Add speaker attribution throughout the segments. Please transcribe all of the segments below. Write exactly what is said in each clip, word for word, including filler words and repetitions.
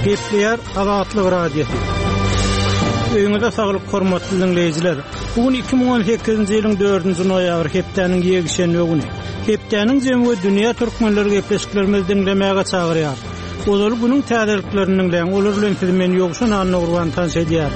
Speaker 1: Kepler Azatlyk radiosu. Öňüňizde saglyk hormatly dinleýijiler. Bugün iki bin on sekizinji ýylyň dördünji noýabr hepdeniň ýegişenme güni. Hepdeniň jemgy dünýä türkmenleri gepleşiklerimizi dinlemäge çagyrýar. Olar günüň täzeliklerini bilen olar bilen filmen ýogşan anna urban tans edýär.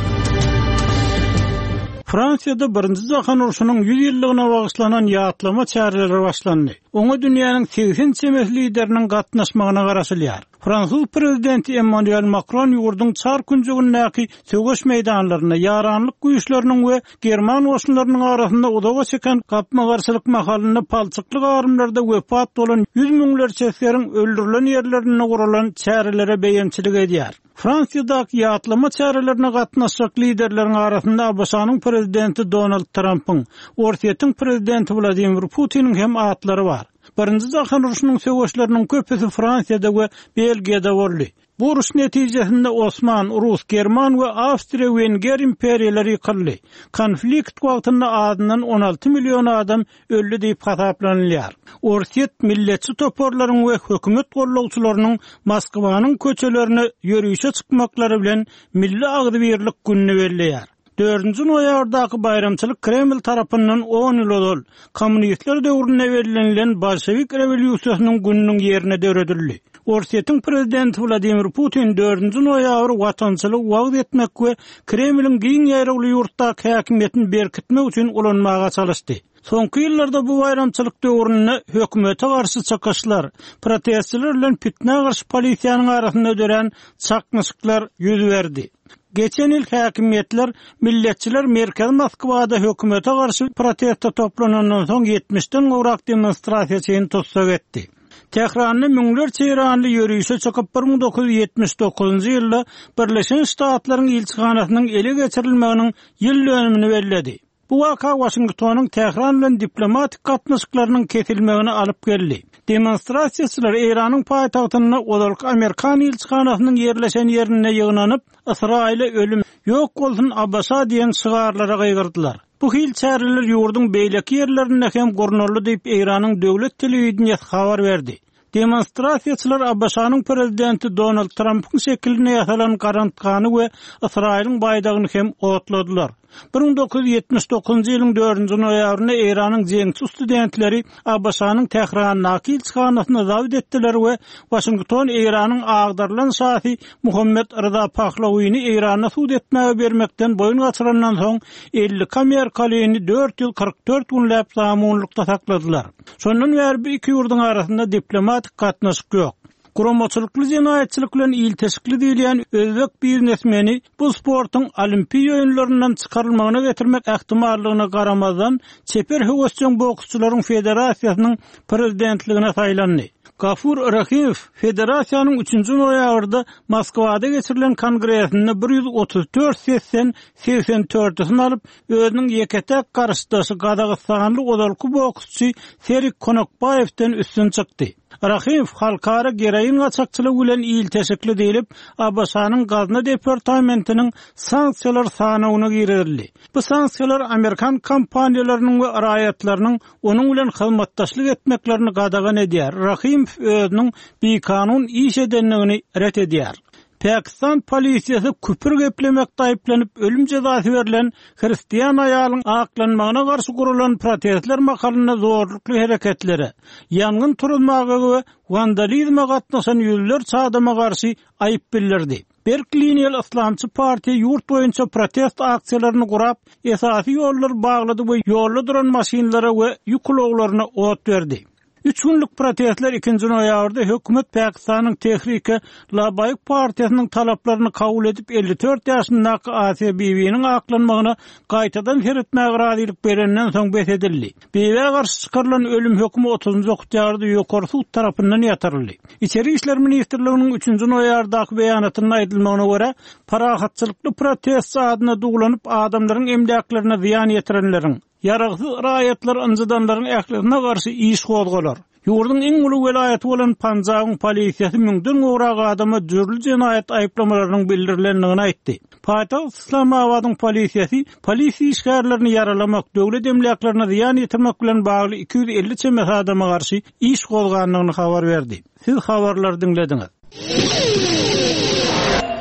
Speaker 1: Fransiyada birinji Jahan uruşunyň yüz ýyllygyna bagyşlanan ýatlama çäreleri başlandy. Oňa dünýäniň seksen çemes lideriniň gatnaşmagyna garaşylýar. Fransuz prezidenti Emmanuel Macron ýurdun çar günjegindäki söwgeş meýdanlaryna ýaranlyk güýçleriniň we German oşunlarynyň arasynda udaga çeken gapma garşylyk mahalyny palçyklyk arymlarda wepat bolan yüz miňlerçe eseriň öldürilen ýerlerine guralan çärelere beýençilik edýär. Fransiyadaky ýatlama çärelerine gatnaşjak liderleriň arasynda Abaşanyň prezidenti Donald Trump'yň, Orsiýetiň prezidenti Vladimir Putiniň hem atlary bar. Birinji Jahan uruşunyň söwgeşleriniň köpüsi Fransiyada we Belgiýada boldy. Bu uruş netijesinde Osman, Rus, German we Awstria-Wenger imperiýalary ýykyldy. Konflikt wagtynda adynyň on alty million adam öldü diýip hasaplanylýar. Orsiýet milletçi toporlaryň we hökümet gollawçylarynyň Moskwanyň köçelerine ýörüýüşe çykmaklary bilen milli agdybirlik gününi belleýär. dördünji noýabrdaky bayramçylyk Kreml tarapyndan on ýyl ol, kommunistler döwrüne bellenlen Bolşewik rewolýusiýasynyň gününiň ýerine döredildi. Orsiýetiň prezidenti Vladimir Putin dördünji noýabr watançylyk wagt etmek we Kremliň giň ýaýragly ýurtdaky häkimetini berkitmek üçin ulanmaga çalışdy. Soňky ýyllarda bu bayramçylyk döwrüne hökümete garşy çykyşlar, protestler bilen fitne garşy polisiýanyň arasynda dören çakmyşyklar ýüz berdi. Geçen yıl häkimetler, milletçiler Merkez Moskwada hökümete garşy protestde toplanandan soň yetmişden gowrak demonstrasiýa tutsak etdi. Tehranyň müňlerçe ýyranly ýörüýüşe çykyp bir ming dokuz ýuz ýetmiş dokuzynjy ýylda Birleşen Ştatlaryň elçixanasynyň ele geçirilmeginiň ýyl dönümini belledi. Bu waka Washingtonyň Tehran bilen diplomatik gatnaşyklarynyň kesilmegine alyp geldi. Demonstrasiýaçylar Iranyň paýtagtyna olaryk Amerikan elçixanasynyň ýerleşen ýerine ýygnanyp, Israile ölüm ýok bolsun Abbasa diýen şygarlara gaýgyrdylar. Bu hil çäreler ýurdun beýleki ýerlerinde hem gornarly diýip Iranyň döwlet telewizionyasy habar berdi. Demonstrasiýaçylar Abbasanyň prezidenti Donald Trump'yň şekline ýasalan garantgany we Israiliň baýdagyny hem otladylar. bir ming dokuz ýuz ýetmiş dokuzynjy ýylyň dördünji noýabryna Iranyň jeňçi studentleri Abbasanyň Tehranyň elçixanasyna dawet etdiler we Washington Iranyň agdarlan şahy Muhammed Rıza Pahlawyny Irana suud etmäge bermekden boyun gaçyrandan soň elli Amerikalyny dört ýyl kırk dört günläp zamanlykda sakladylar. Şondan bäri iki ýurdun arasynda diplomatik gatnaşyk ýok. Guramaçylykly jenaýetçilik bilen ilteşikli diýilen özbek biznesmeni bu sportyň olimpiýa oýunlaryndan çykarylmagyna getirmek ähtimallygyna garamazdan çeper höwesçiň boksçylaryň federasiýasynyň prezidentligine saýlandy. Gafur Rahiyev federasiýanyň üçünji noýabrda Moskwada geçirilen kongresinde bir yüz otuz dört sessiýan seksen dördüsini alyp özüniň ýeketek garşydaşy Gadagystanly odalky boksçy Serik Konakbaýewden üstün çykdy. Rahiyev halkara gereýin gaçakçylyk bilen ilteşikli diýilip Abbasanyň gazna departamentiniň sanksiýalar sanawyna girildi. Bu sanksiýalar Amerikan kompaniýalarynyň we raýatlarynyň onuň bilen hyzmatdaşlyk etmeklerini gadagan edýär. Rahiyev özüniň beýkanun iş edenligini ret edýär. Pakistan polisiýasy küpür geplemekde aýplanyp ölüm jazasy berilen Hristiýan aýalyň aklanmagyna garşy gurulan protestler makalyna zorlukly hereketleri, ýangyn turulmagy we vandalizme gatnaşan ýüzlerçe adama garşy aýyp bildirdi. Berklinial Islamçy partiýa ýurt boýunça protest aksiýalaryny gurap, esasy ýollar baglady we ýolda duran maşinlara we ýükloglaryna ot berdi. Üç günlük protestler ikinji noýabrda hökümet Pakistanyň Tehrike Labayk partiýasynyň talaplaryny kabul edip elli dört ýaşyndaky Asiýa Bibiňiň aklanmagyna gaýtadan heretmäge razylyk berenden soň besedildi. Bibiňe garşy çykarylan ölüm hökmi otuzynjy oktyýarda ýokary sud tarapyndan ýatyryldy. İçeri işler ministrliginiň üçünji noýabrdaky beýanatyna aýdylmagyna görä, parahatçylykly protest adyna duglanyp adamlaryň emlaklerini ziýan ýetirenleriň Yaragsız raýatlar ynjydanlaryň ähline garşy iş gozgalar. Ýurdun iň uly welaýaty bolan Panjabyň polisiýasy müňden gowrak adama dürli jenaýat aýplamalarynyň bildirilendigini aýtdy. Paýtaxt Islamabadyň polisiýasy polisiýa işgärlerini yaralamak, döwlet emlaklaryna ziýan ýetirmek bilen bagly iki yüz elli çemes adama garşy iş gozganlygyny habar berdi. Siz habarlary dinlediňiz.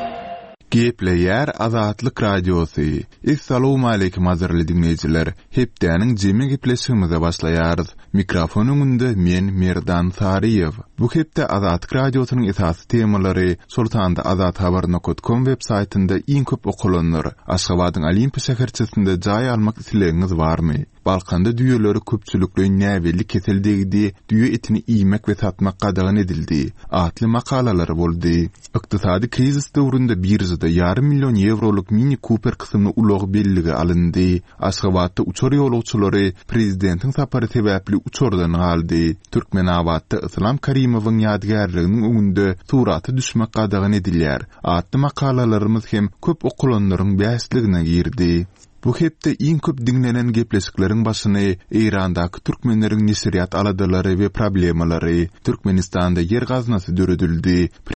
Speaker 2: Gepleýär Azatlyk Radiosu. Assalamu alaykum azarly dinleýijiler. Hepdäniň jemi gepleşigimize başlaýarys. Mikrofon öňünde men Merdan Sariýew. Bu hepde Azatlyk Radiosynyň esasy temalary Sultanda azat habar nokta com web saytynda iň köp okulanlar. Aşgabatyň Olimpiya şäherçisinde jaý almak islegiňiz barmy? Balkanda düýeleri köpçülikli näwelli keseldigi, düýe etini iýmek we satmak gadagyn edildi. Atly makalalar boldy. Ykdysady krizis döwründe birjada yarım milyon euroluk Mini Cooper kysymly ulug belligi alındy. Aşgabatda uçar ýolagçylary prezidentiň sapary sebäpli uçardan galdy. Türkmenawatda Islam Karimowyň ýadgarlygynyň öňünde suraty düşmek gadagyn edilýär. Atly makalalarymyz hem köp okulanlaryň bäsligine girdi. Bu hepde iň köp dinlenen gepleşikleriň başyny Eýrandaky türkmenleriň nesiriýat aladylary we problemalary, Türkmenistanda yer gaznasy döredildi,